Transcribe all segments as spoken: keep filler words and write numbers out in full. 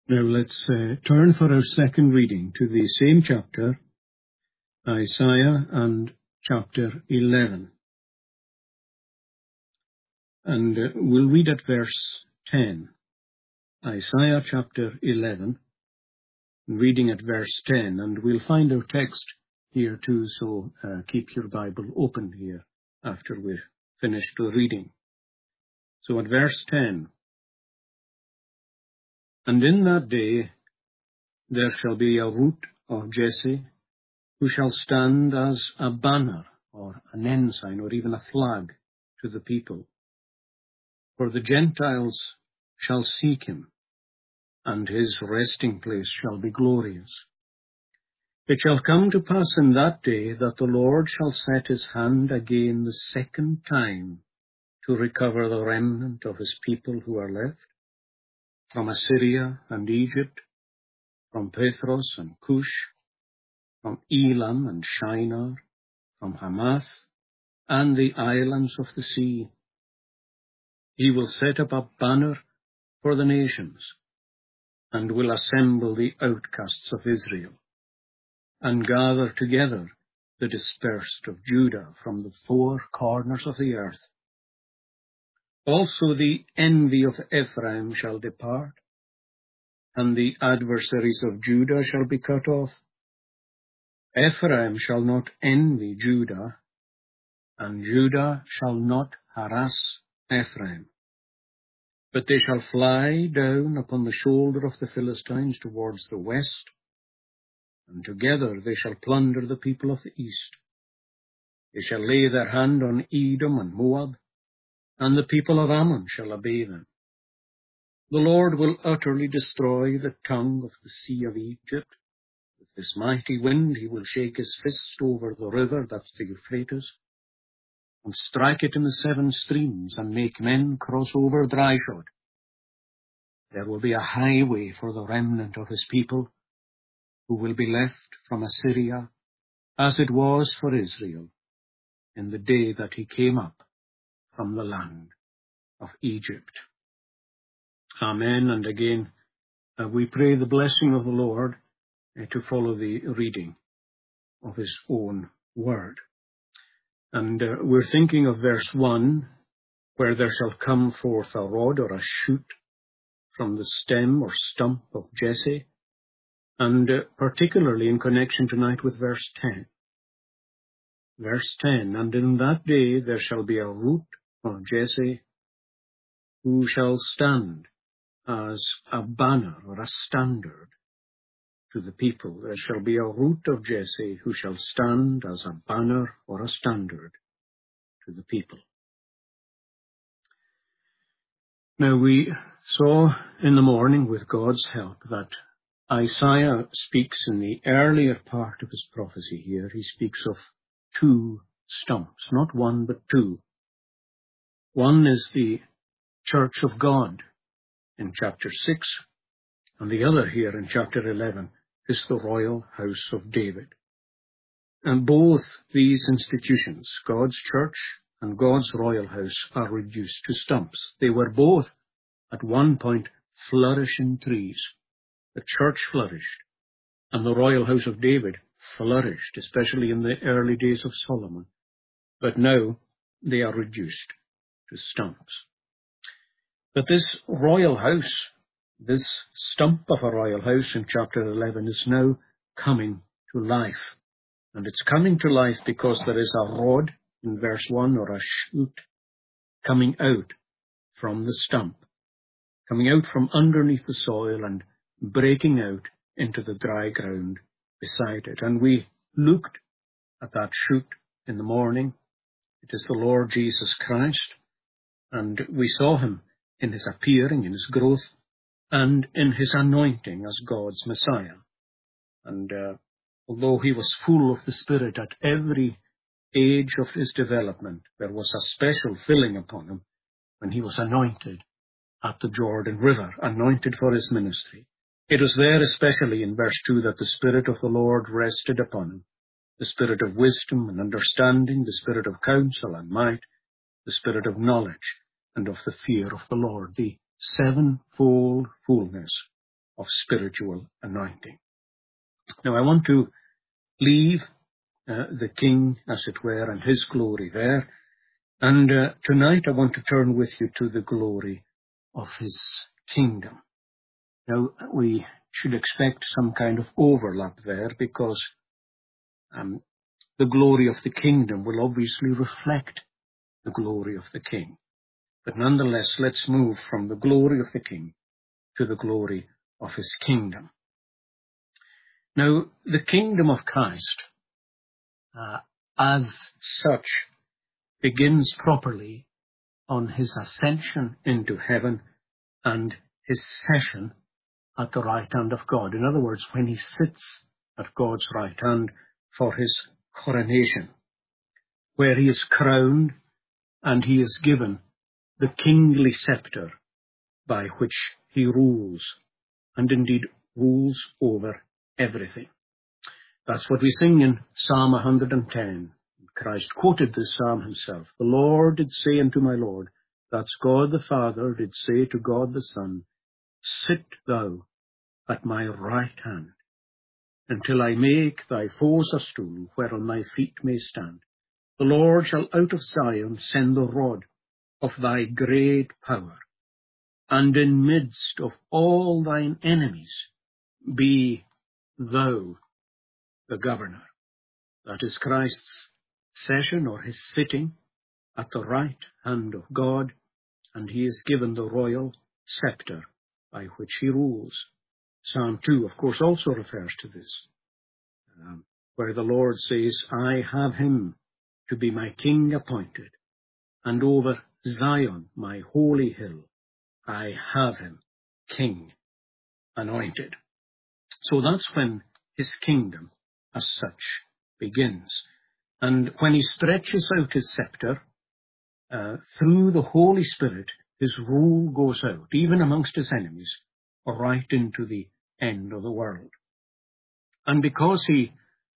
Now let's uh, turn for our second reading to the same chapter, Isaiah and chapter eleven. And uh, we'll read at verse ten. Isaiah chapter eleven, reading at verse ten, and we'll find our text here too, so uh, keep your Bible open here after we've finished the reading. So at verse ten, "And in that day there shall be a root of Jesse, who shall stand as a banner, or an ensign, or even a flag to the people. For the Gentiles shall seek him, and his resting place shall be glorious. It shall come to pass in that day that the Lord shall set his hand again the second time to recover the remnant of his people who are left, from Assyria and Egypt, from Pathros and Cush, from Elam and Shinar, from Hamath, and the islands of the sea. He will set up a banner for the nations, and will assemble the outcasts of Israel, and gather together the dispersed of Judah from the four corners of the earth. Also the envy of Ephraim shall depart, and the adversaries of Judah shall be cut off. Ephraim shall not envy Judah, and Judah shall not harass Ephraim. But they shall fly down upon the shoulder of the Philistines towards the west, and together they shall plunder the people of the east. They shall lay their hand on Edom and Moab, and the people of Ammon shall obey them. The Lord will utterly destroy the tongue of the sea of Egypt. With this mighty wind he will shake his fist over the river, that's the Euphrates, and strike it in the seven streams, and make men cross over dryshod. There will be a highway for the remnant of his people, who will be left from Assyria, as it was for Israel, in the day that he came up from the land of Egypt." Amen. And again, uh, we pray the blessing of the Lord uh, to follow the reading of his own word. And uh, we're thinking of verse one, where there shall come forth a rod or a shoot from the stem or stump of Jesse, and uh, particularly in connection tonight with verse ten. Verse ten, "And in that day there shall be a root of Jesse, who shall stand as a banner or a standard to the people." There shall be a root of Jesse, who shall stand as a banner or a standard to the people. Now we saw in the morning, with God's help, that Isaiah speaks in the earlier part of his prophecy here. He speaks of two stumps, not one but two. One is the church of God in chapter six, and the other here in chapter eleven is the royal house of David. And both these institutions, God's church and God's royal house, are reduced to stumps. They were both at one point flourishing trees. The church flourished, and the royal house of David flourished, especially in the early days of Solomon. But now they are reduced to stumps. But this royal house, this stump of a royal house in chapter eleven, is now coming to life. And it's coming to life because there is a rod in verse one, or a shoot, coming out from the stump, coming out from underneath the soil and breaking out into the dry ground beside it. And we looked at that shoot in the morning. It is the Lord Jesus Christ, and we saw him in his appearing, in his growth, and in his anointing as God's Messiah. And uh, although he was full of the Spirit at every age of his development, there was a special filling upon him when he was anointed at the Jordan River, anointed for his ministry. It was there, especially in verse two, that the Spirit of the Lord rested upon him, the Spirit of wisdom and understanding, the Spirit of counsel and might, the Spirit of knowledge and of the fear of the Lord, the sevenfold fullness of spiritual anointing. Now I want to leave uh, the King, as it were, and his glory there. And uh, tonight I want to turn with you to the glory of his kingdom. Now, we should expect some kind of overlap there, because um, the glory of the kingdom will obviously reflect the glory of the King. But nonetheless, let's move from the glory of the King to the glory of his kingdom. Now, the kingdom of Christ, uh, as such, begins properly on his ascension into heaven and his session at the right hand of God. In other words, when he sits at God's right hand for his coronation, where he is crowned and he is given the kingly scepter by which he rules, and indeed rules over everything. That's what we sing in Psalm one hundred ten. Christ quoted this psalm himself. The Lord did say unto my Lord, that's God the Father did say to God the Son, sit thou at my right hand, until I make thy foes a stool whereon thy feet may stand. The Lord shall out of Zion send the rod of thy great power, and in midst of all thine enemies be thou the governor. That is Christ's session, or his sitting at the right hand of God, and he is given the royal scepter by which he rules. Psalm two, of course, also refers to this, um, where the Lord says, I have him to be my king appointed, and over Zion, my holy hill, I have him king anointed. So that's when his kingdom as such begins. And when he stretches out his scepter, uh, through the Holy Spirit, his rule goes out, even amongst his enemies, right into the end of the world. And because he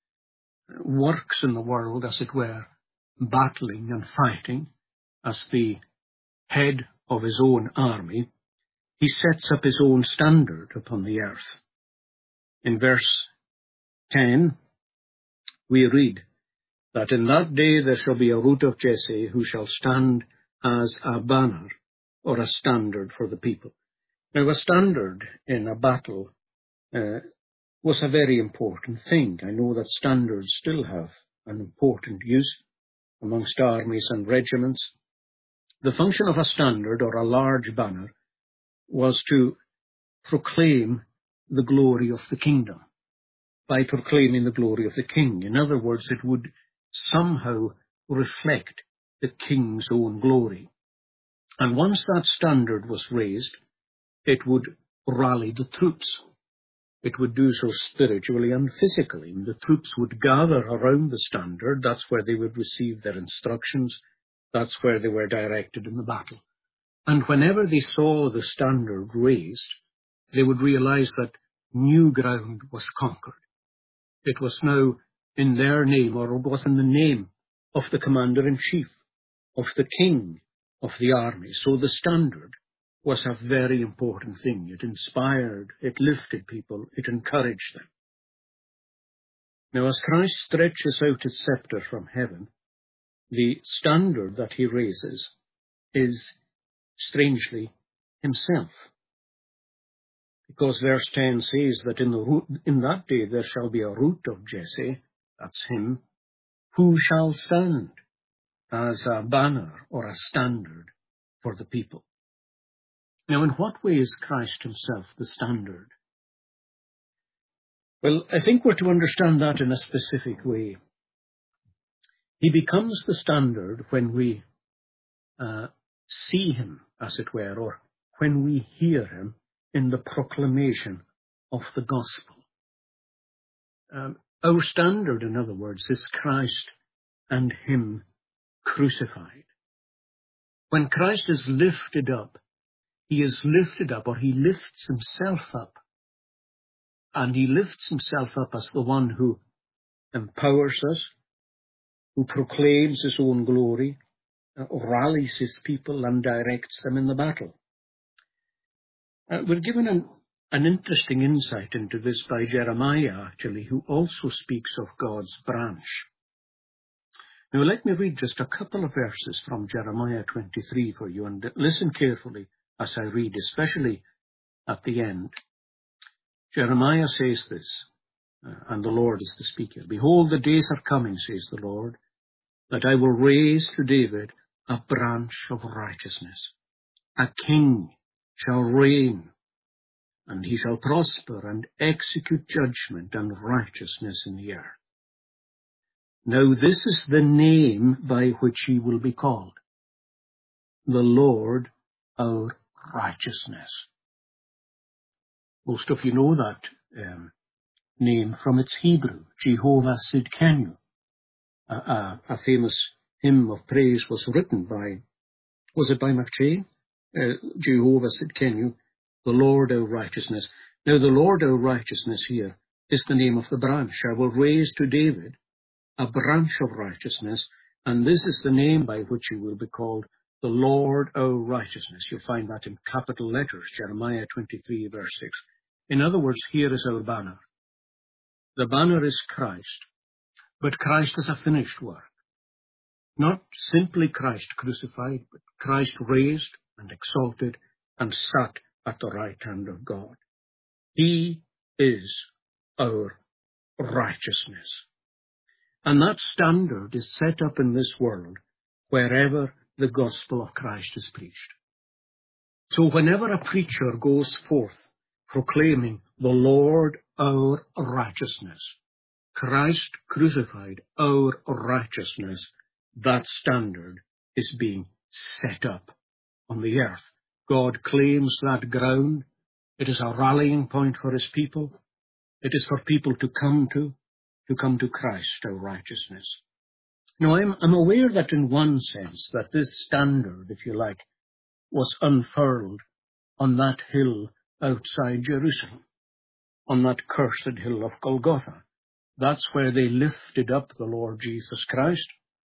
works in the world, as it were, battling and fighting as the head of his own army, he sets up his own standard upon the earth. In verse ten, we read that in that day there shall be a root of Jesse who shall stand as a banner or a standard for the people. Now, a standard in a battle uh, was a very important thing. I know that standards still have an important use amongst armies and regiments. The function of a standard, or a large banner, was to proclaim the glory of the kingdom by proclaiming the glory of the king. In other words, it would somehow reflect the king's own glory. And once that standard was raised, it would rally the troops. It would do so spiritually and physically. The troops would gather around the standard. That's where they would receive their instructions. That's where they were directed in the battle. And whenever they saw the standard raised, they would realize that new ground was conquered. It was now in their name, or it was in the name of the commander-in-chief, of the king of the army. So the standard was a very important thing. It inspired, it lifted people, it encouraged them. Now, as Christ stretches out his scepter from heaven, the standard that he raises is, strangely, himself. Because verse ten says that in, the root, in that day there shall be a root of Jesse, that's him, who shall stand as a banner or a standard for the people. Now, in what way is Christ himself the standard? Well, I think we're to understand that in a specific way. He becomes the standard when we uh, see him, as it were, or when we hear him in the proclamation of the gospel. Um, our standard, in other words, is Christ and him crucified. When Christ is lifted up, he is lifted up, or he lifts himself up. And he lifts himself up as the one who empowers us, who proclaims his own glory, uh, rallies his people and directs them in the battle. Uh, we're given an, an interesting insight into this by Jeremiah, actually, who also speaks of God's branch. Now, let me read just a couple of verses from Jeremiah twenty-three for you, and listen carefully as I read, especially at the end. Jeremiah says this, uh, and the Lord is the speaker. Behold, the days are coming, says the Lord, that I will raise to David a branch of righteousness. A king shall reign, and he shall prosper and execute judgment and righteousness in the earth. Now this is the name by which he will be called, the Lord our righteousness. Most of you know that um, name from its Hebrew, Jehovah Sidkenu. A, a, a famous hymn of praise was written by, was it by McCheyne? Uh, Jehovah Sidkenu, the Lord our righteousness. Now the Lord our righteousness here is the name of the branch. I will raise to David a branch of righteousness, and this is the name by which he will be called, the Lord our righteousness. You'll find that in capital letters, Jeremiah twenty-three, verse six. In other words, here is our banner. The banner is Christ, but Christ is a finished work. Not simply Christ crucified, but Christ raised and exalted and sat at the right hand of God. He is our righteousness. And that standard is set up in this world wherever the gospel of Christ is preached. So whenever a preacher goes forth proclaiming the Lord our righteousness, Christ crucified our righteousness, that standard is being set up on the earth. God claims that ground. It is a rallying point for his people. It is for people to come to, to come to Christ, our righteousness. Now, I'm, I'm aware that in one sense that this standard, if you like, was unfurled on that hill outside Jerusalem, on that cursed hill of Golgotha. That's where they lifted up the Lord Jesus Christ,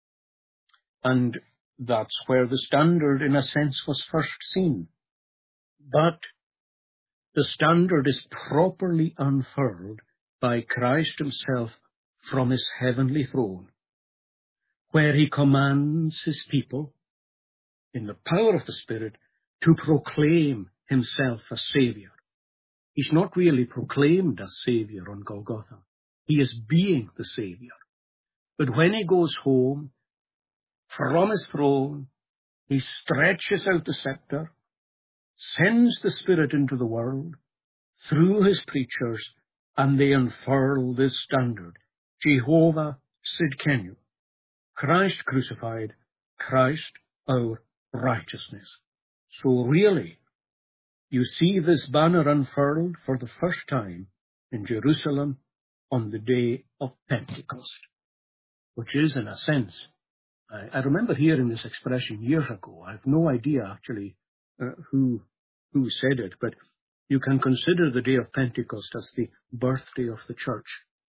and that's where the standard, in a sense, was first seen. But the standard is properly unfurled by Christ himself from his heavenly throne, where he commands his people, in the power of the Spirit, to proclaim himself as Saviour. He's not really proclaimed as Saviour on Golgotha. He is being the Saviour. But when he goes home, from his throne, he stretches out the scepter, sends the Spirit into the world, through his preachers, and they unfurl this standard. Jehovah Sidkenu, Christ crucified, Christ our righteousness. So really, you see this banner unfurled for the first time in Jerusalem on the day of Pentecost, which is, in a sense, I, I remember hearing this expression years ago. I have no idea, actually, uh, who who said it, but you can consider the day of Pentecost as the birthday of the church.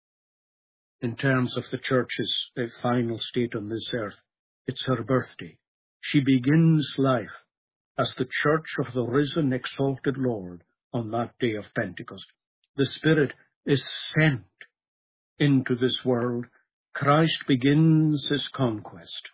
In terms of the church's uh, final state on this earth, it's her birthday. She begins life as the church of the risen, exalted Lord on that day of Pentecost. The Spirit is sent into this world. Christ begins his conquest,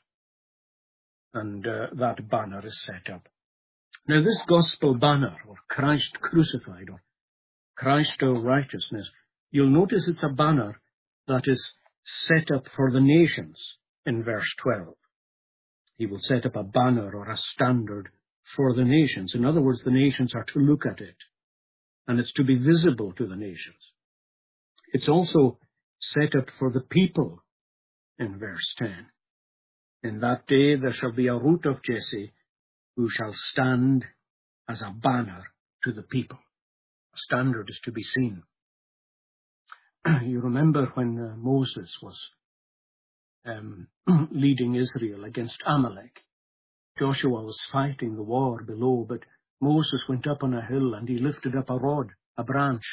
and uh, that banner is set up. Now, this gospel banner, or Christ crucified, or Christ our righteousness, you'll notice it's a banner that is set up for the nations in verse twelve. He will set up a banner or a standard for the nations. In other words, the nations are to look at it, and it's to be visible to the nations. It's also set up for the people in verse ten. In that day there shall be a root of Jesse, who shall stand as a banner to the people. A standard is to be seen. You remember when uh, Moses was um, leading Israel against Amalek. Joshua was fighting the war below, but Moses went up on a hill and he lifted up a rod, a branch.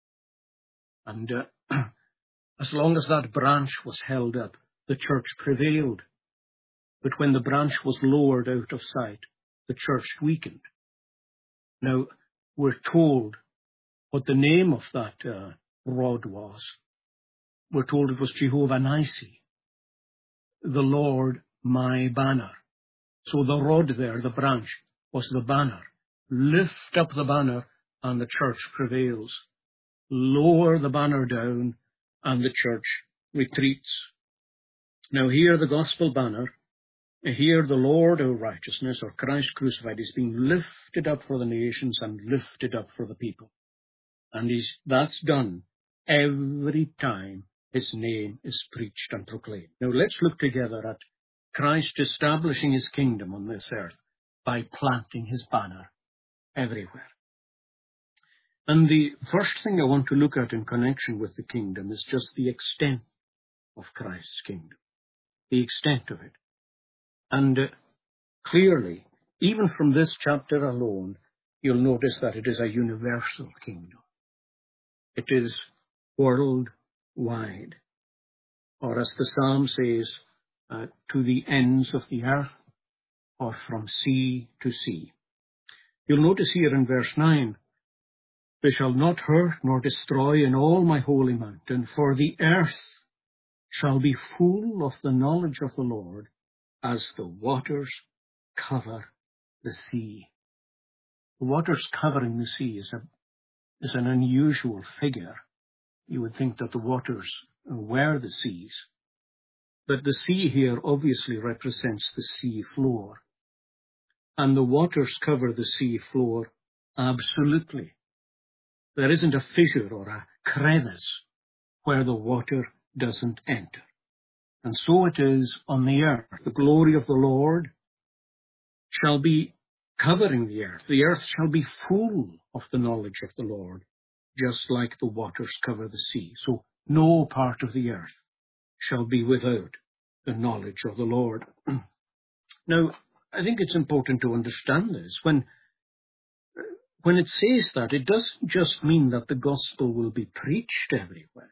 And uh, as long as that branch was held up, the church prevailed. But when the branch was lowered out of sight, the church weakened. Now, we're told what the name of that uh, rod was. We're told it was Jehovah Nissi, the Lord my banner. So the rod there, the branch, was the banner. Lift up the banner and the church prevails. Lower the banner down and the church retreats. Now here the gospel banner, here the Lord our righteousness, or Christ crucified, is being lifted up for the nations and lifted up for the people. And he's, that's done every time his name is preached and proclaimed. Now let's look together at Christ establishing his kingdom on this earth by planting his banner everywhere. And the first thing I want to look at in connection with the kingdom is just the extent of Christ's kingdom, the extent of it. And uh, clearly, even from this chapter alone, you'll notice that it is a universal kingdom. It is worldwide, or as the psalm says, uh, to the ends of the earth, or from sea to sea. You'll notice here in verse nine, they shall not hurt nor destroy in all my holy mountain, for the earth shall be full of the knowledge of the Lord, as the waters cover the sea. The waters covering the sea is, a, is an unusual figure. You would think that the waters were the seas. But the sea here obviously represents the sea floor. And the waters cover the sea floor absolutely. There isn't a fissure or a crevice where the water doesn't enter. And so it is on the earth. The glory of the Lord shall be covering the earth. The earth shall be full of the knowledge of the Lord, just like the waters cover the sea. So no part of the earth shall be without the knowledge of the Lord. Now, I think it's important to understand this. When, when it says that, it doesn't just mean that the gospel will be preached everywhere.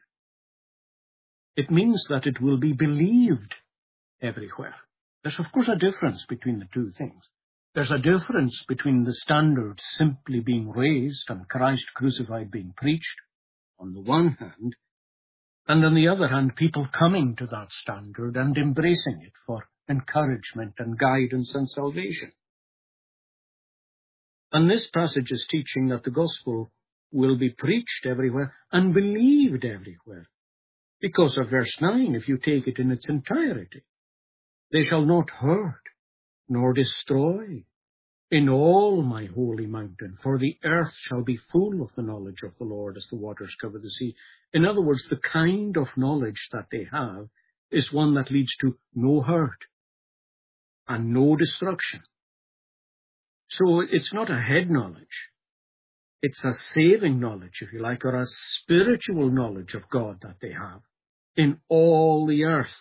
It means that it will be believed everywhere. There's, of course, a difference between the two things. There's a difference between the standard simply being raised and Christ crucified being preached, on the one hand, and on the other hand, people coming to that standard and embracing it for encouragement and guidance and salvation. And this passage is teaching that the gospel will be preached everywhere and believed everywhere. Because of verse nine, if you take it in its entirety, they shall not hurt nor destroy in all my holy mountain, for the earth shall be full of the knowledge of the Lord as the waters cover the sea. In other words, the kind of knowledge that they have is one that leads to no hurt and no destruction. So it's not a head knowledge. It's a saving knowledge, if you like, or a spiritual knowledge of God that they have in all the earth.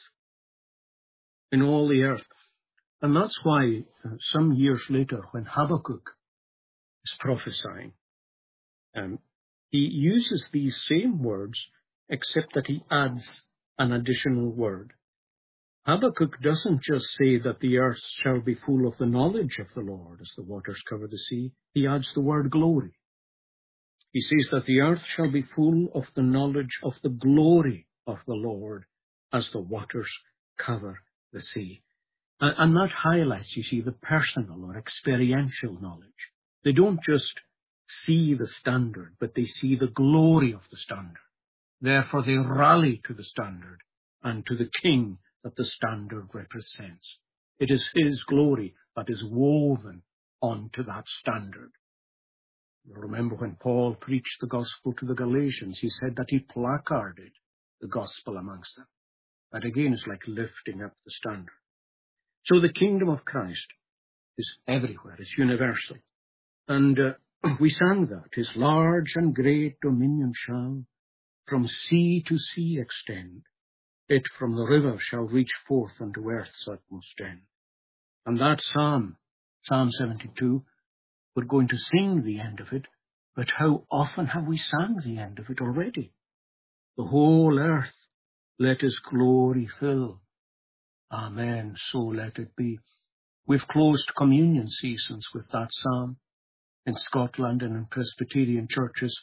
In all the earth. And that's why uh, some years later, when Habakkuk is prophesying, um, he uses these same words, except that he adds an additional word. Habakkuk doesn't just say that the earth shall be full of the knowledge of the Lord as the waters cover the sea. He adds the word glory. He says that the earth shall be full of the knowledge of the glory of the Lord as the waters cover the sea. And that highlights, you see, the personal or experiential knowledge. They don't just see the standard, but they see the glory of the standard. Therefore, they rally to the standard and to the king that the standard represents. It is his glory that is woven onto that standard. You remember when Paul preached the gospel to the Galatians, he said that he placarded the gospel amongst them. That again is like lifting up the standard. So the kingdom of Christ is everywhere, it's universal. And uh, we sang that, his large and great dominion shall from sea to sea extend. It from the river shall reach forth unto earth's utmost end. And that psalm, Psalm seventy-two, we're going to sing the end of it, but how often have we sang the end of it already? The whole earth let his glory fill. Amen, so let it be. We've closed communion seasons with that psalm in Scotland and in Presbyterian churches.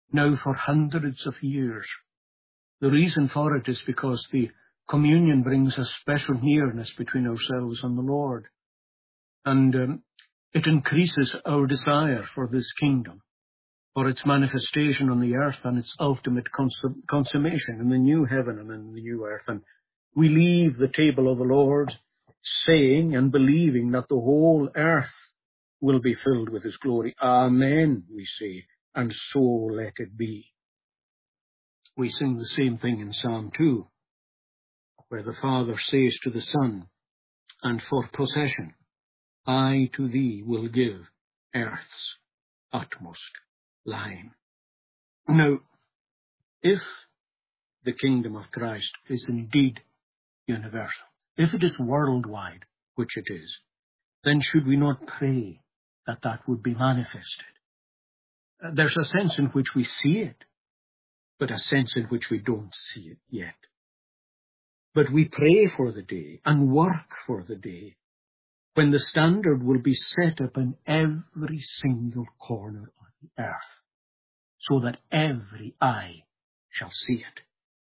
now for hundreds of years. The reason for it is because the communion brings a special nearness between ourselves and the Lord. And um, it increases our desire for this kingdom, for its manifestation on the earth and its ultimate consum- consummation in the new heaven and in the new earth. And we leave the table of the Lord saying and believing that the whole earth will be filled with his glory. Amen, we say, and so let it be. We sing the same thing in Psalm two, where the Father says to the Son, and for possession, I to thee will give earth's utmost line. Now, if the kingdom of Christ is indeed universal, if it is worldwide, which it is, then should we not pray that that would be manifested? There's a sense in which we see it, but a sense in which we don't see it yet. But we pray for the day and work for the day when the standard will be set up in every single corner of the earth, so that every eye shall see it.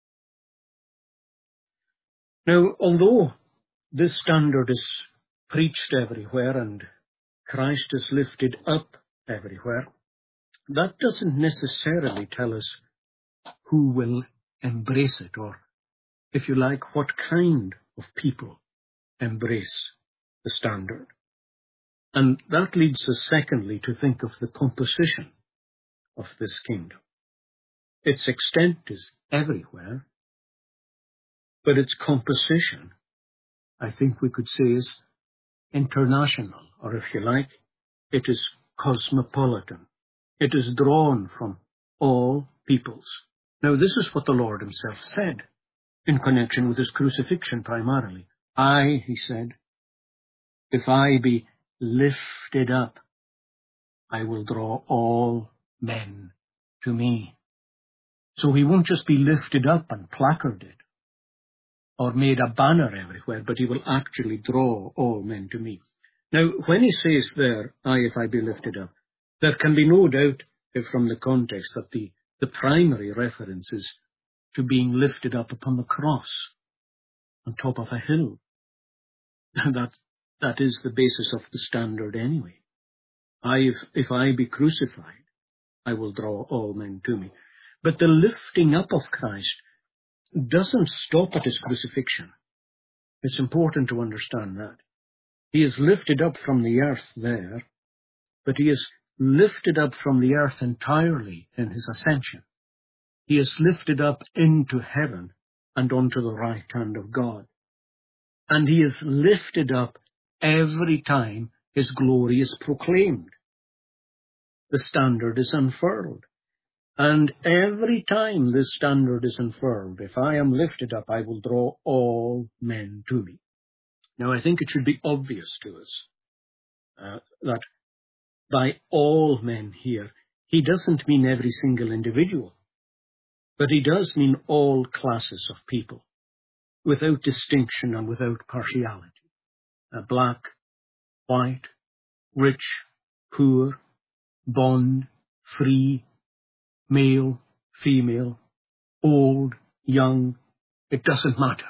Now, although this standard is preached everywhere and Christ is lifted up everywhere, that doesn't necessarily tell us who will embrace it, or, if you like, what kind of people embrace the standard. And that leads us, secondly, to think of the composition of this kingdom. Its extent is everywhere, but its composition, I think we could say, is international, or if you like, it is cosmopolitan. It is drawn from all peoples. Now, this is what the Lord himself said in connection with his crucifixion primarily. I, he said, if I be lifted up, I will draw all men to me. So he won't just be lifted up and placarded or made a banner everywhere, but he will actually draw all men to me. Now, when he says there, I, if I be lifted up, there can be no doubt from the context that the, the primary reference is to being lifted up upon the cross on top of a hill. that, that is the basis of the standard anyway. I, if, if I be crucified, I will draw all men to me. But the lifting up of Christ doesn't stop at his crucifixion. It's important to understand that. He is lifted up from the earth there, but he is lifted up from the earth entirely in his ascension. He is lifted up into heaven and onto the right hand of God. And he is lifted up every time his glory is proclaimed. The standard is unfurled. And every time this standard is unfurled, if I am lifted up, I will draw all men to me. Now, I think it should be obvious to us uh, that by all men here, he doesn't mean every single individual, but he does mean all classes of people, without distinction and without partiality. Uh, black, white, rich, poor, bond, free, male, female, old, young, it doesn't matter.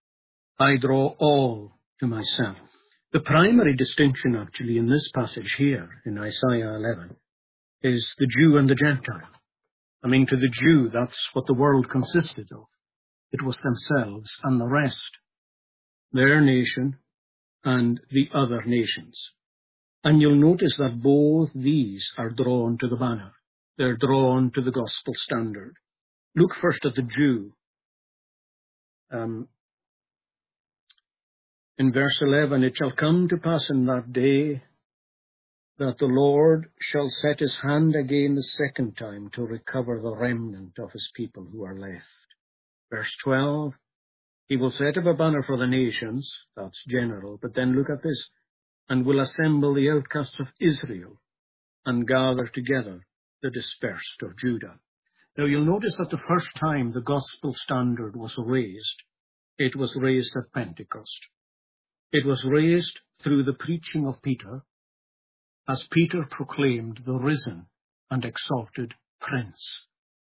I draw all to myself. The primary distinction actually in this passage here in Isaiah eleven is the Jew and the Gentile. I mean, to the Jew, that's what the world consisted of. It was themselves and the rest, their nation and the other nations. And you'll notice that both these are drawn to the banner. They're drawn to the gospel standard. Look first at the Jew. Um, in verse eleven, it shall come to pass in that day that the Lord shall set his hand again the second time to recover the remnant of his people who are left. Verse twelve, he will set up a banner for the nations, that's general, but then look at this, and will assemble the outcasts of Israel and gather together the dispersed of Judah. Now you'll notice that the first time the gospel standard was raised, it was raised at Pentecost. It was raised through the preaching of Peter, as Peter proclaimed the risen and exalted Prince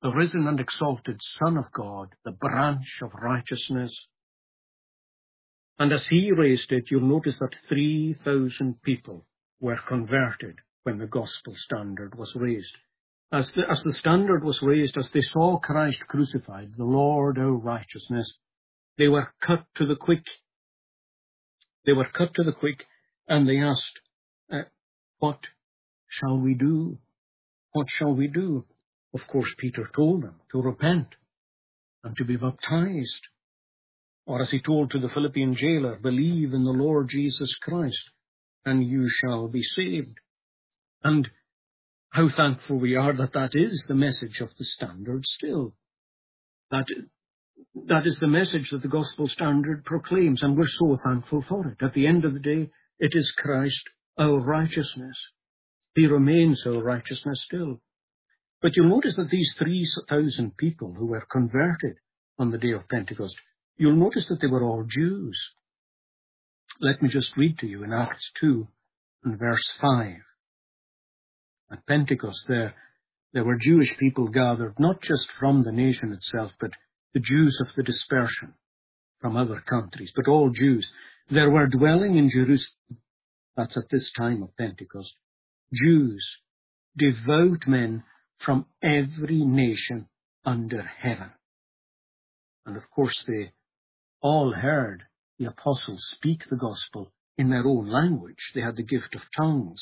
the risen and exalted Son of God, the branch of righteousness. And as he raised it, you'll notice that three thousand people were converted when the gospel standard was raised. As the, as the standard was raised, as they saw Christ crucified, the Lord our righteousness, they were cut to the quick. They were cut to the quick, and they asked, uh, what shall we do? What shall we do? Of course, Peter told them to repent and to be baptized. Or as he told to the Philippian jailer, believe in the Lord Jesus Christ, and you shall be saved. And how thankful we are that that is the message of the standard still. That, that is the message that the gospel standard proclaims, and we're so thankful for it. At the end of the day, it is Christ, our righteousness. He remains our righteousness still. But you'll notice that these three thousand people who were converted on the day of Pentecost, you'll notice that they were all Jews. Let me just read to you in Acts two and verse five. At Pentecost there, there were Jewish people gathered, not just from the nation itself, but the Jews of the dispersion from other countries, but all Jews. There were dwelling in Jerusalem, that's at this time of Pentecost, Jews, devout men from every nation under heaven. And of course they all heard the apostles speak the gospel in their own language. They had the gift of tongues.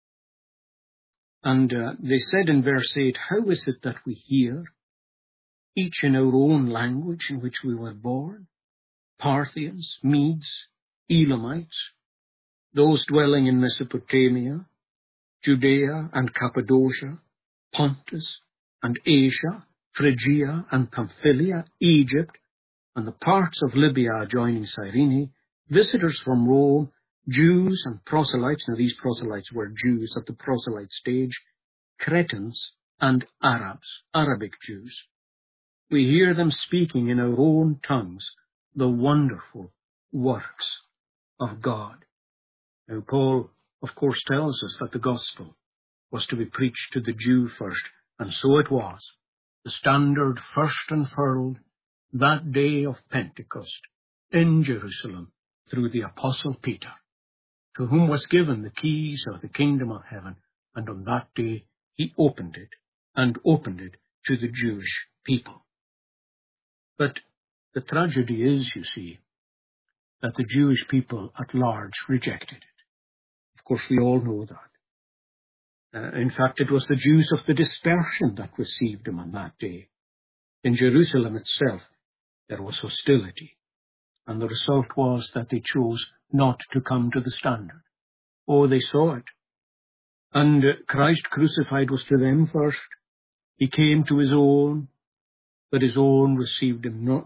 And uh, they said in verse eight, how is it that we hear, each in our own language in which we were born? Parthians, Medes, Elamites, those dwelling in Mesopotamia, Judea and Cappadocia, Pontus and Asia, Phrygia and Pamphylia, Egypt, and the parts of Libya adjoining Cyrene, visitors from Rome, Jews and proselytes. Now these proselytes were Jews at the proselyte stage, Cretans and Arabs, Arabic Jews. We hear them speaking in our own tongues the wonderful works of God. Now Paul, of course, tells us that the gospel was to be preached to the Jew first, and so it was. The standard first unfurled that day of Pentecost in Jerusalem through the Apostle Peter, to whom was given the keys of the kingdom of heaven, and on that day he opened it, and opened it to the Jewish people. But the tragedy is, you see, that the Jewish people at large rejected it. Of course, we all know that. Uh, in fact, it was the Jews of the dispersion that received him on that day. In Jerusalem itself, there was hostility, and the result was that they chose not to come to the standard. Oh, they saw it. And uh, Christ crucified was to them first. He came to his own, but his own received him not.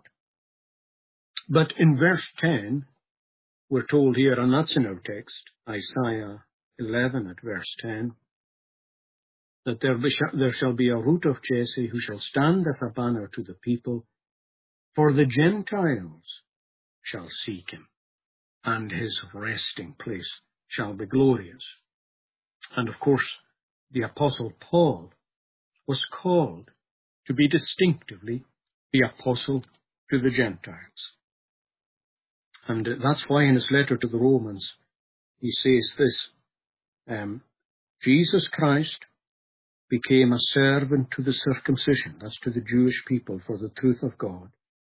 But in verse ten, we're told here, and that's in our text, Isaiah eleven at verse ten, that there, be, there shall be a root of Jesse who shall stand as a banner to the people, for the Gentiles shall seek him, and his resting place shall be glorious. And of course, the Apostle Paul was called to be distinctively the apostle to the Gentiles. And that's why in his letter to the Romans, he says this, um, Jesus Christ became a servant to the circumcision, that's to the Jewish people, for the truth of God,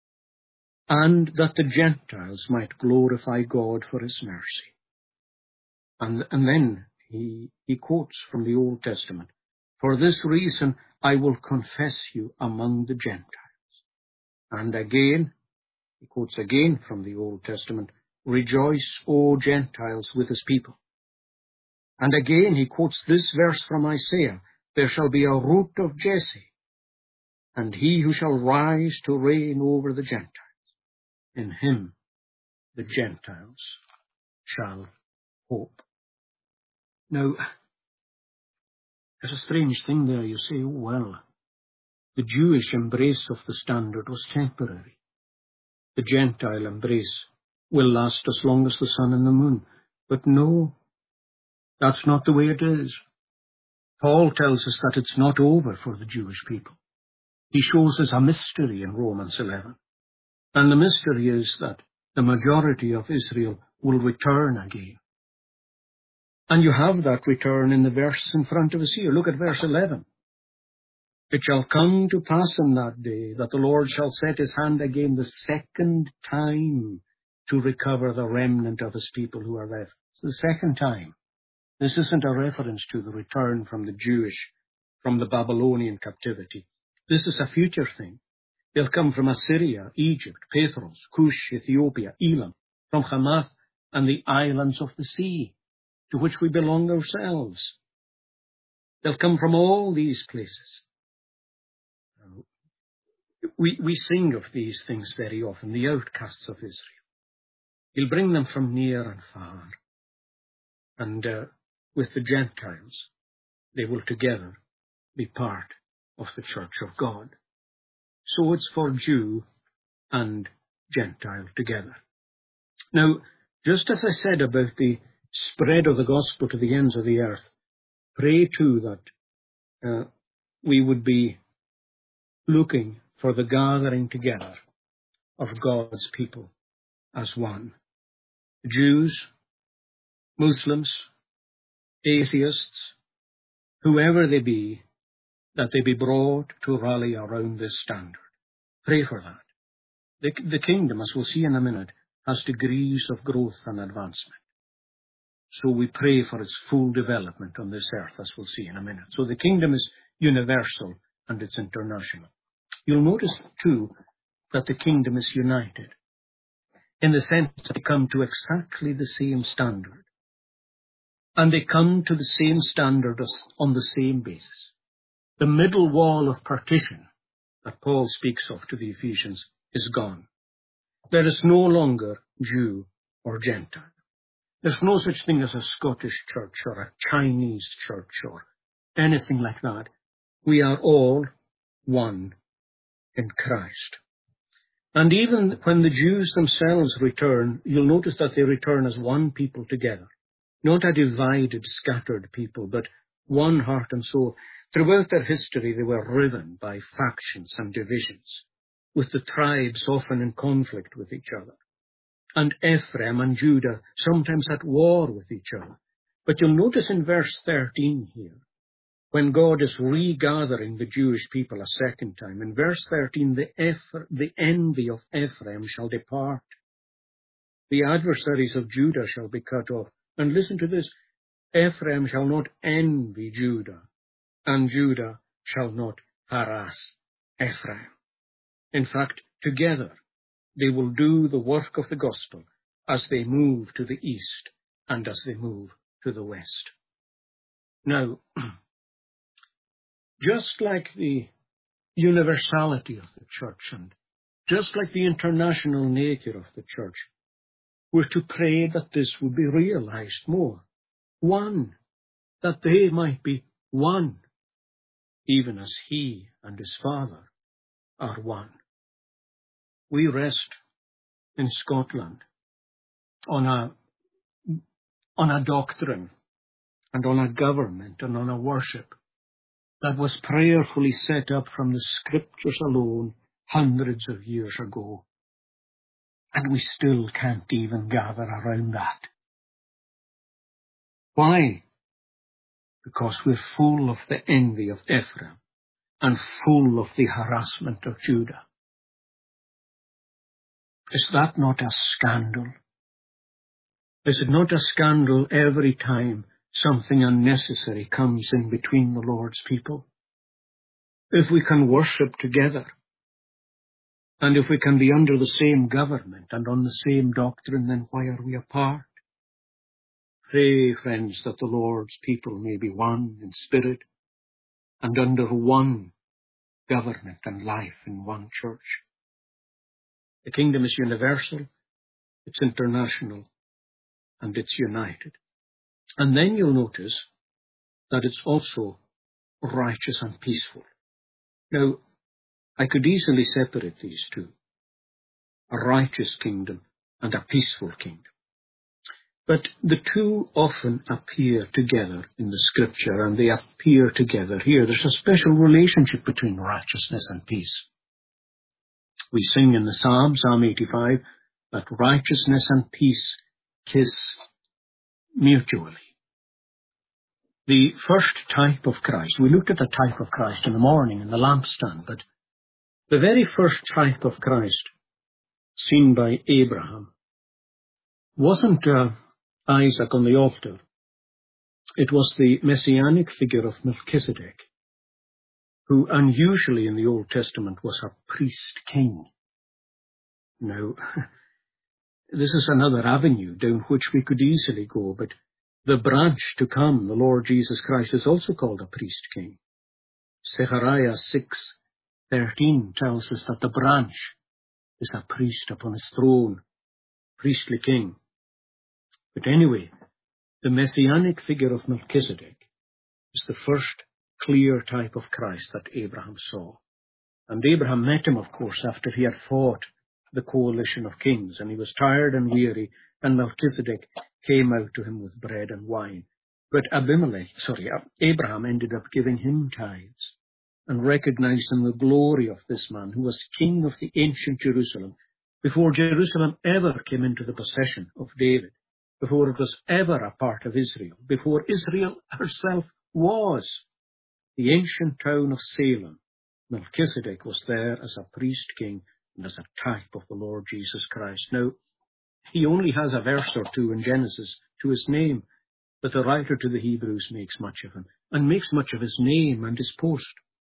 and that the Gentiles might glorify God for his mercy. And, and then he, he quotes from the Old Testament, for this reason I will confess you among the Gentiles. And again, he quotes again from the Old Testament, rejoice, O Gentiles, with his people. And again he quotes this verse from Isaiah, there shall be a root of Jesse, and he who shall rise to reign over the Gentiles. In him the Gentiles shall hope. Now, there's a strange thing there. You say, oh, well, the Jewish embrace of the standard was temporary. The Gentile embrace will last as long as the sun and the moon. But no, that's not the way it is. Paul tells us that it's not over for the Jewish people. he shows us a mystery in Romans eleven. And the mystery is that the majority of Israel will return again. And you have that return in the verse in front of us here. Look at verse eleven. It shall come to pass in that day that the Lord shall set his hand again the second time to recover the remnant of his people who are left. It's the second time. This isn't a reference to the return from the Jewish, from the Babylonian captivity. This is a future thing. They'll come from Assyria, Egypt, Pathros, Cush, Ethiopia, Elam, from Hamath and the islands of the sea, to which we belong ourselves. They'll come from all these places. We, we sing of these things very often, the outcasts of Israel. He'll bring them from near and far. And uh, with the Gentiles, they will together be part of the church of God. So it's for Jew and Gentile together. Now, just as I said about the spread of the gospel to the ends of the earth, pray too that uh, we would be looking for the gathering together of God's people as one. Jews, Muslims, atheists, whoever they be, that they be brought to rally around this standard. Pray for that. The, the kingdom, as we'll see in a minute, has degrees of growth and advancement. So we pray for its full development on this earth, as we'll see in a minute. So the kingdom is universal and it's international. You'll notice, too, that the kingdom is united, in the sense that they come to exactly the same standard. And they come to the same standard on the same basis. The middle wall of partition that Paul speaks of to the Ephesians is gone. There is no longer Jew or Gentile. There's no such thing as a Scottish church or a Chinese church or anything like that. We are all one in Christ. And even when the Jews themselves return, you'll notice that they return as one people together. Not a divided, scattered people, but one heart and soul. Throughout their history, they were riven by factions and divisions, with the tribes often in conflict with each other. And Ephraim and Judah sometimes at war with each other. But you'll notice in verse thirteen here, when God is regathering the Jewish people a second time, in verse thirteen, the, Eph- the envy of Ephraim shall depart. The adversaries of Judah shall be cut off. And listen to this, Ephraim shall not envy Judah, and Judah shall not harass Ephraim. In fact, together they will do the work of the gospel as they move to the east and as they move to the west. Now, just like the universality of the church and just like the international nature of the church, we're to pray that this would be realized more. One, that they might be one, even as he and his Father are one. We rest in Scotland on a, on a doctrine and on a government and on a worship that was prayerfully set up from the scriptures alone hundreds of years ago. And we still can't even gather around that. Why? Because we're full of the envy of Ephraim and full of the harassment of Judah. Is that not a scandal? Is it not a scandal every time something unnecessary comes in between the Lord's people? If we can worship together, and if we can be under the same government and on the same doctrine, then why are we apart? Pray, friends, that the Lord's people may be one in spirit and under one government and life in one church. The kingdom is universal, it's international, and it's united. And then you'll notice that it's also righteous and peaceful. Now, I could easily separate these two, a righteous kingdom and a peaceful kingdom. But the two often appear together in the Scripture, and they appear together here. There's a special relationship between righteousness and peace. We sing in the Psalm, Psalm eighty-five, that righteousness and peace kiss mutually. The first type of Christ, we looked at the type of Christ in the morning in the lampstand, but the very first type of Christ seen by Abraham wasn't uh, Isaac on the altar. It was the messianic figure of Melchizedek, who unusually in the Old Testament was a priest king. Now, this is another avenue down which we could easily go, but the branch to come, the Lord Jesus Christ, is also called a priest king. Zechariah six thirteen tells us that the branch is a priest upon his throne, priestly king. But anyway, the messianic figure of Melchizedek is the first clear type of Christ that Abraham saw. And Abraham met him, of course, after he had fought the coalition of kings, and he was tired and weary, and Melchizedek came out to him with bread and wine. But Abimelech, sorry, Abraham ended up giving him tithes and recognizing the glory of this man who was king of the ancient Jerusalem before Jerusalem ever came into the possession of David, before it was ever a part of Israel, before Israel herself was. The ancient town of Salem, Melchizedek was there as a priest king and as a type of the Lord Jesus Christ. Now, he only has a verse or two in Genesis to his name, but the writer to the Hebrews makes much of him, and makes much of his name and his post.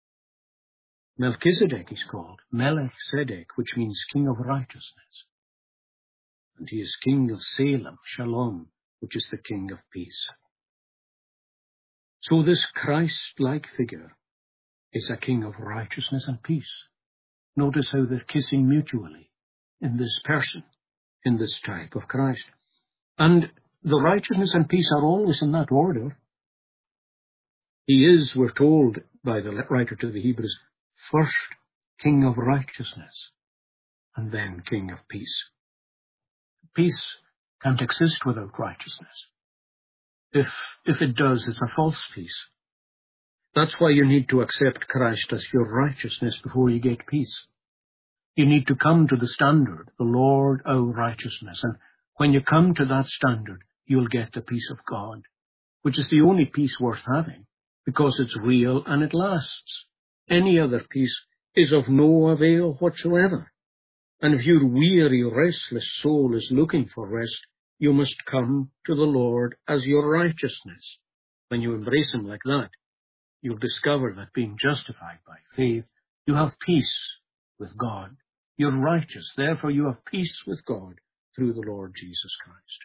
Melchizedek is called Melech-Sedek, which means king of righteousness. And he is king of Salem, Shalom, which is the king of peace. So this Christ-like figure is a king of righteousness and peace. Notice how they're kissing mutually in this person, in this type of Christ. And the righteousness and peace are always in that order. He is, we're told by the writer to the Hebrews, first king of righteousness, and then king of peace. Peace can't exist without righteousness. If, if it does, it's a false peace. That's why you need to accept Christ as your righteousness before you get peace. You need to come to the standard, the Lord our righteousness. And when you come to that standard, you'll get the peace of God, which is the only peace worth having, because it's real and it lasts. Any other peace is of no avail whatsoever. And if your weary, restless soul is looking for rest, you must come to the Lord as your righteousness. When you embrace him like that, you'll discover that being justified by faith, you have peace with God. You're righteous, therefore you have peace with God through the Lord Jesus Christ.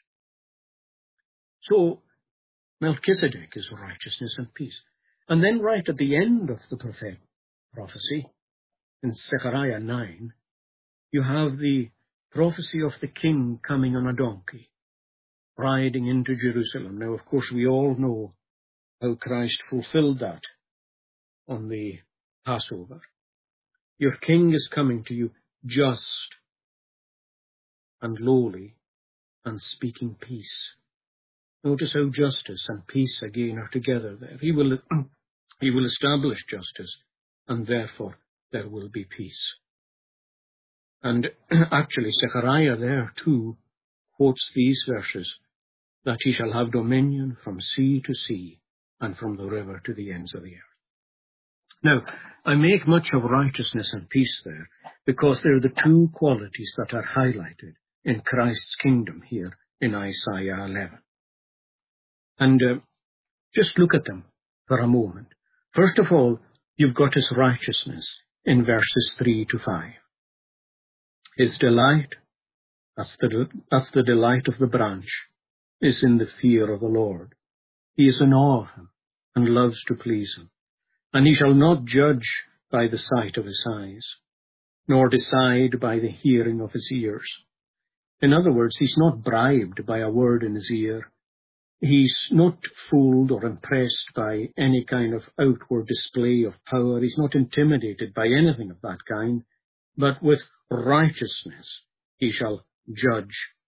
So, Melchizedek is righteousness and peace. And then right at the end of the prophet, prophecy, in Zechariah nine, you have the prophecy of the king coming on a donkey, riding into Jerusalem. Now, of course, we all know how Christ fulfilled that on the Passover. Your king is coming to you just and lowly and speaking peace. Notice how justice and peace again are together there. He will, he will establish justice, and therefore there will be peace. And actually, Zechariah there too quotes these verses, that he shall have dominion from sea to sea and from the river to the ends of the earth. Now, I make much of righteousness and peace there because they're the two qualities that are highlighted in Christ's kingdom here in Isaiah eleven. And uh, just look at them for a moment. First of all, you've got his righteousness in verses three to five. His delight, that's the, that's the delight of the branch, is in the fear of the Lord. He is in awe of him and loves to please him. And he shall not judge by the sight of his eyes, nor decide by the hearing of his ears. In other words, he's not bribed by a word in his ear. He's not fooled or impressed by any kind of outward display of power. He's not intimidated by anything of that kind. But with righteousness he shall judge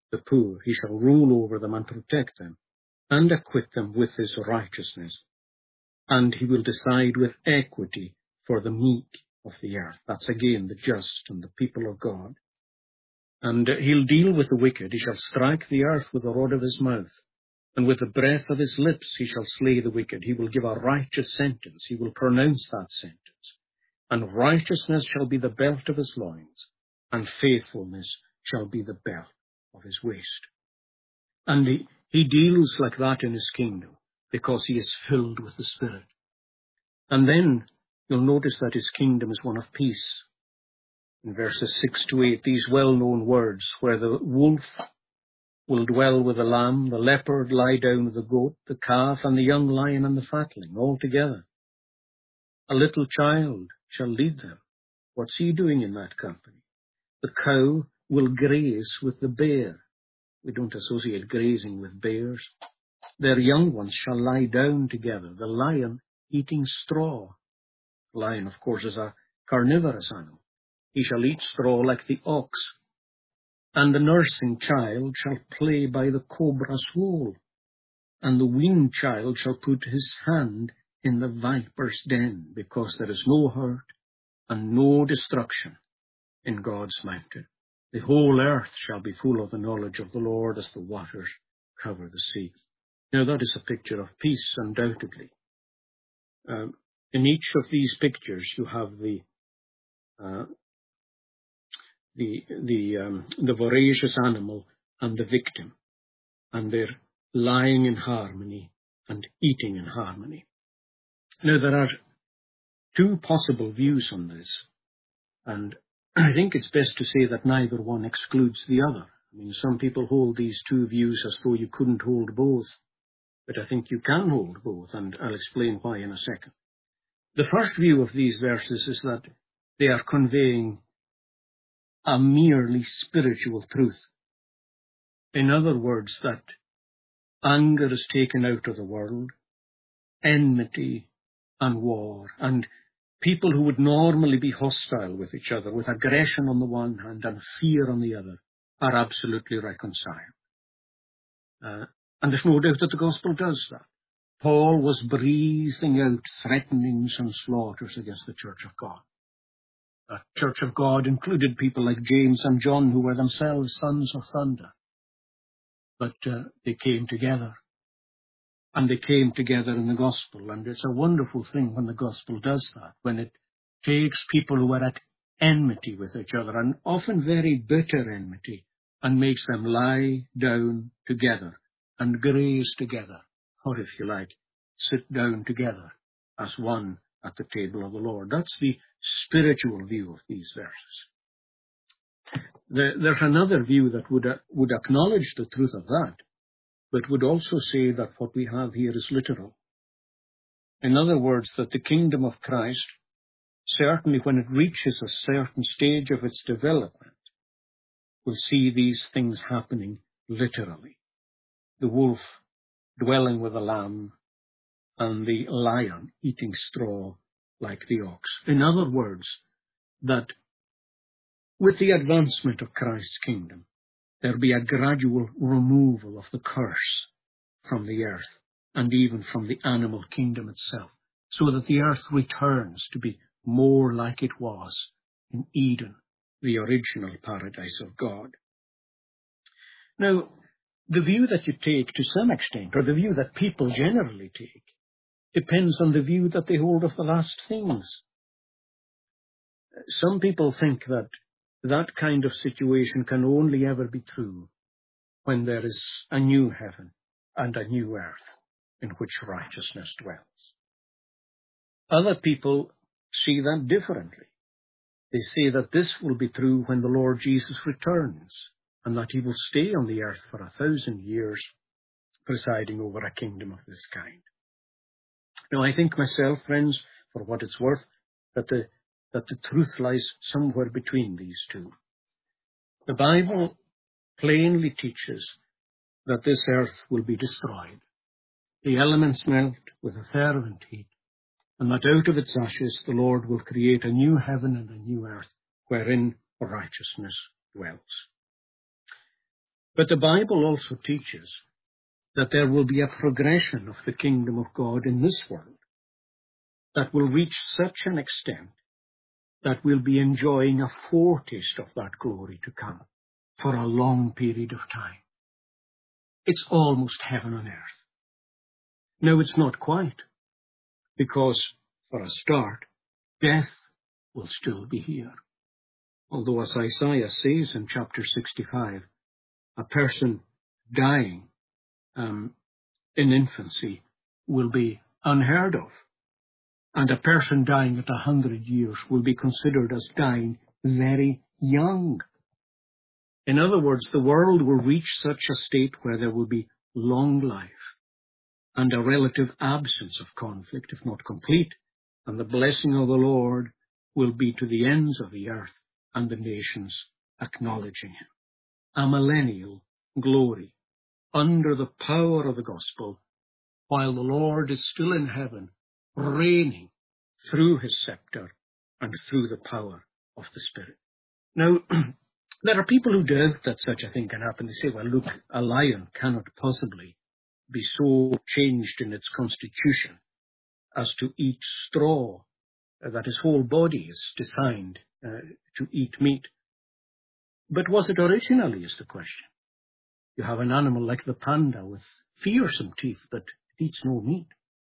the poor. He shall rule over them and protect them, and acquit them with his righteousness. And he will decide with equity for the meek of the earth. That's again the just and the people of God. And uh, he'll deal with the wicked. He shall strike the earth with the rod of his mouth, and with the breath of his lips he shall slay the wicked. He will give a righteous sentence. He will pronounce that sentence. And righteousness shall be the belt of his loins, and faithfulness shall be the belt of his waist. And he, he deals like that in his kingdom, because he is filled with the Spirit. And then you'll notice that his kingdom is one of peace. In verses six to eight, these well-known words, where the wolf will dwell with the lamb, the leopard lie down with the goat, the calf and the young lion and the fatling, all together. A little child shall lead them. What's he doing in that company? The cow will graze with the bear. We don't associate grazing with bears. Their young ones shall lie down together, the lion eating straw. The lion, of course, is a carnivorous animal. He shall eat straw like the ox. And the nursing child shall play by the cobra's hole, and the weaned child shall put his hand in the viper's den, because there is no hurt and no destruction in God's mountain. The whole earth shall be full of the knowledge of the Lord as the waters cover the sea. Now that is a picture of peace, undoubtedly. Um, in each of these pictures you have the uh, the the um, the voracious animal and the victim, and they're lying in harmony and eating in harmony. Now there are two possible views on this, and I think it's best to say that neither one excludes the other. I mean, some people hold these two views as though you couldn't hold both, but I think you can hold both, and I'll explain why in a second. The first view of these verses is that they are conveying a merely spiritual truth. In other words, that anger is taken out of the world, enmity and war, and people who would normally be hostile with each other, with aggression on the one hand and fear on the other, are absolutely reconciled. Uh, and there's no doubt that the gospel does that. Paul was breathing out threatenings and slaughters against the Church of God. The Church of God included people like James and John, who were themselves sons of thunder. But uh, they came together. And they came together in the gospel. And it's a wonderful thing when the gospel does that, when it takes people who are at enmity with each other, and often very bitter enmity, and makes them lie down together and graze together, or if you like, sit down together as one at the table of the Lord. That's the spiritual view of these verses. There, there's another view that would, uh, would acknowledge the truth of that, but would also say that what we have here is literal. In other words, that the kingdom of Christ, certainly when it reaches a certain stage of its development, will see these things happening literally. The wolf dwelling with the lamb, and the lion eating straw like the ox. In other words, that with the advancement of Christ's kingdom, there'll be a gradual removal of the curse from the earth, and even from the animal kingdom itself, so that the earth returns to be more like it was in Eden, the original paradise of God. Now, the view that you take to some extent, or the view that people generally take, depends on the view that they hold of the last things. Some people think that that kind of situation can only ever be true when there is a new heaven and a new earth in which righteousness dwells. Other people see that differently. They say that this will be true when the Lord Jesus returns, and that he will stay on the earth for a thousand years, presiding over a kingdom of this kind. Now, I think myself, friends, for what it's worth, that the that the truth lies somewhere between these two. The Bible plainly teaches that this earth will be destroyed. The elements melt with a fervent heat, and that out of its ashes the Lord will create a new heaven and a new earth, wherein righteousness dwells. But the Bible also teaches that there will be a progression of the kingdom of God in this world that will reach such an extent that we'll be enjoying a foretaste of that glory to come for a long period of time. It's almost heaven on earth. No, it's not quite, because, for a start, death will still be here. Although, as Isaiah says in chapter sixty-five, a person dying um, in infancy will be unheard of, and a person dying at a hundred years will be considered as dying very young. In other words, the world will reach such a state where there will be long life and a relative absence of conflict, if not complete, and the blessing of the Lord will be to the ends of the earth and the nations acknowledging him. A millennial glory under the power of the gospel, while the Lord is still in heaven, reigning through his scepter and through the power of the Spirit. Now, there are people who doubt that such a thing can happen. They say, well, look, a lion cannot possibly be so changed in its constitution as to eat straw, uh, that his whole body is designed uh, to eat meat. But was it originally, is the question. You have an animal like the panda with fearsome teeth, but it eats no meat.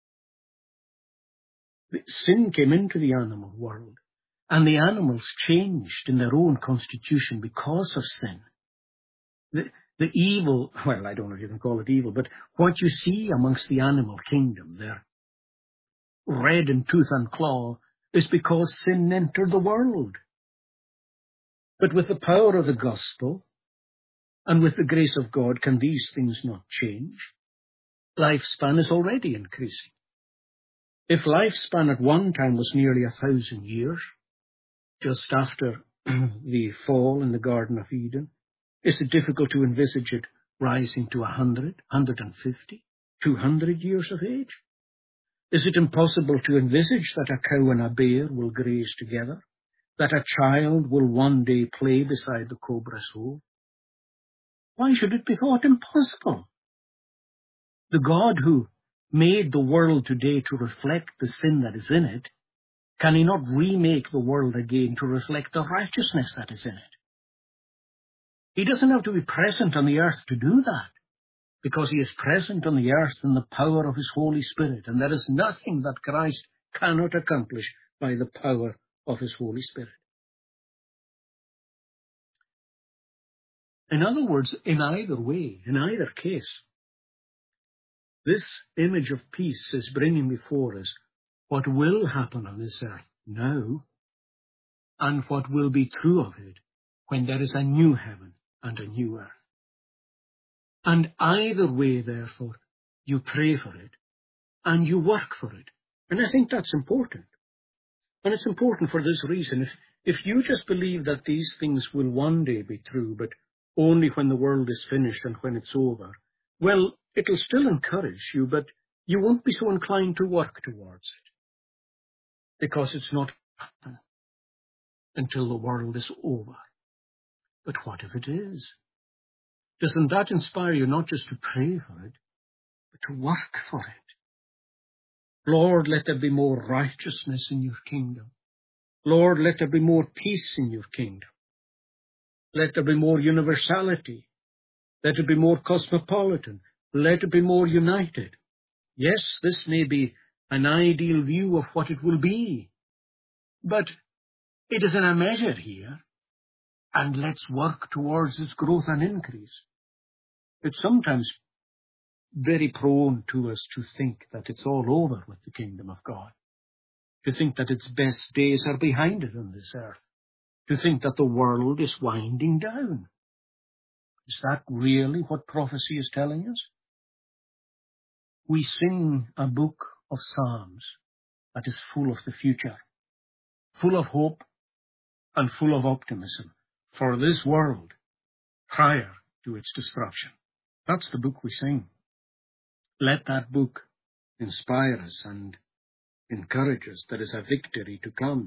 Sin came into the animal world, and the animals changed in their own constitution because of sin. The, the evil, well, I don't know if you can call it evil, but what you see amongst the animal kingdom, they're red in tooth and claw, is because sin entered the world. But with the power of the gospel, and with the grace of God, can these things not change? Lifespan is already increasing. If lifespan at one time was nearly a thousand years, just after the fall in the Garden of Eden, is it difficult to envisage it rising to a hundred, hundred and fifty, two hundred years of age? Is it impossible to envisage that a cow and a bear will graze together, that a child will one day play beside the cobra's hole? Why should it be thought impossible? The God who made the world today to reflect the sin that is in it, can he not remake the world again to reflect the righteousness that is in it? He doesn't have to be present on the earth to do that, because he is present on the earth in the power of his Holy Spirit, and there is nothing that Christ cannot accomplish by the power of his Holy Spirit. In other words, in either way, in either case, this image of peace is bringing before us what will happen on this earth now, and what will be true of it when there is a new heaven and a new earth. And either way, therefore, you pray for it, and you work for it. And I think that's important. And it's important for this reason. If, if you just believe that these things will one day be true, but only when the world is finished and when it's over, well, it'll still encourage you, but you won't be so inclined to work towards it, because it's not happening until the world is over. But what if it is? Doesn't that inspire you not just to pray for it, but to work for it? Lord, let there be more righteousness in your kingdom. Lord, let there be more peace in your kingdom. Let there be more universality. Let it be more cosmopolitan. Let it be more united. Yes, this may be an ideal view of what it will be, but it is in a measure here, and let's work towards its growth and increase. It's sometimes very prone to us to think that it's all over with the kingdom of God, to think that its best days are behind it on this earth, to think that the world is winding down. Is that really what prophecy is telling us? We sing a book of Psalms that is full of the future, full of hope and full of optimism for this world prior to its destruction. That's the book we sing. Let that book inspire us and encourage us. There is a victory to come.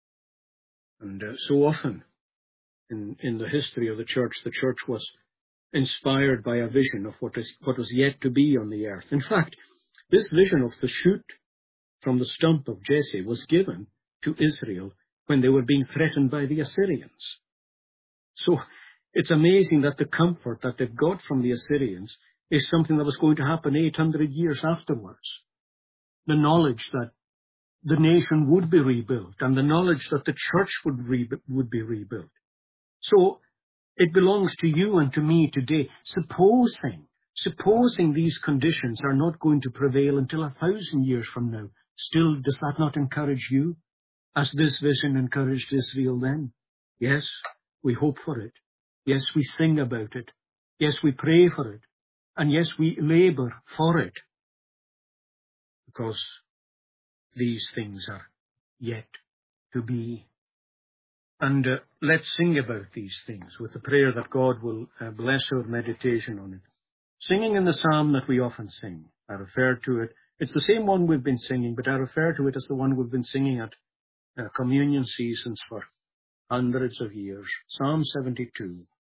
And uh, so often in, in the history of the church, the church was inspired by a vision of what, is, what was yet to be on the earth. In fact, this vision of the shoot from the stump of Jesse was given to Israel when they were being threatened by the Assyrians. So it's amazing that the comfort that they've got from the Assyrians is something that was going to happen eight hundred years afterwards. The knowledge that the nation would be rebuilt and the knowledge that the church would, re- would be rebuilt. So it belongs to you and to me today. Supposing, supposing these conditions are not going to prevail until a thousand years from now, still does that not encourage you as this vision encouraged Israel then? Yes, we hope for it. Yes, we sing about it. Yes, we pray for it. And yes, we labor for it. Because these things are yet to be. And uh, let's sing about these things with the prayer that God will uh, bless our meditation on it. Singing in the psalm that we often sing, I refer to it. It's the same one we've been singing, but I refer to it as the one we've been singing at uh, communion seasons for hundreds of years. Psalm seventy-two.